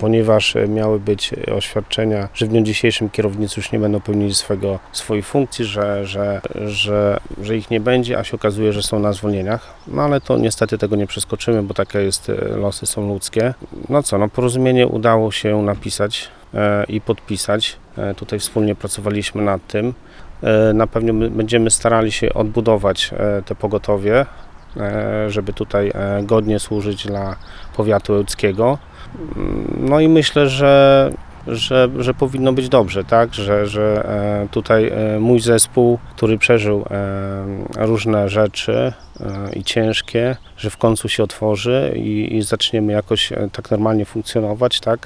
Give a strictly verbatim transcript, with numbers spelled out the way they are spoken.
ponieważ miały być oświadczenia, że w dniu dzisiejszym kierownicy już nie będą pełnili swego, swoich funkcji, że, że, że, że ich nie będzie, a się okazuje, że są na zwolnieniach. No ale to niestety tego nie przeskoczymy, bo takie jest, losy są ludzkie. No co, no porozumienie udało się napisać e, i podpisać. E, tutaj wspólnie pracowaliśmy nad tym. E, na pewno będziemy starali się odbudować e, te pogotowie, e, żeby tutaj e, godnie służyć dla powiatu ełckiego. No i myślę, że Że, że powinno być dobrze, tak? Że, że e, tutaj e, mój zespół, który przeżył e, różne rzeczy e, i ciężkie, że w końcu się otworzy i, i zaczniemy jakoś e, tak normalnie funkcjonować, tak?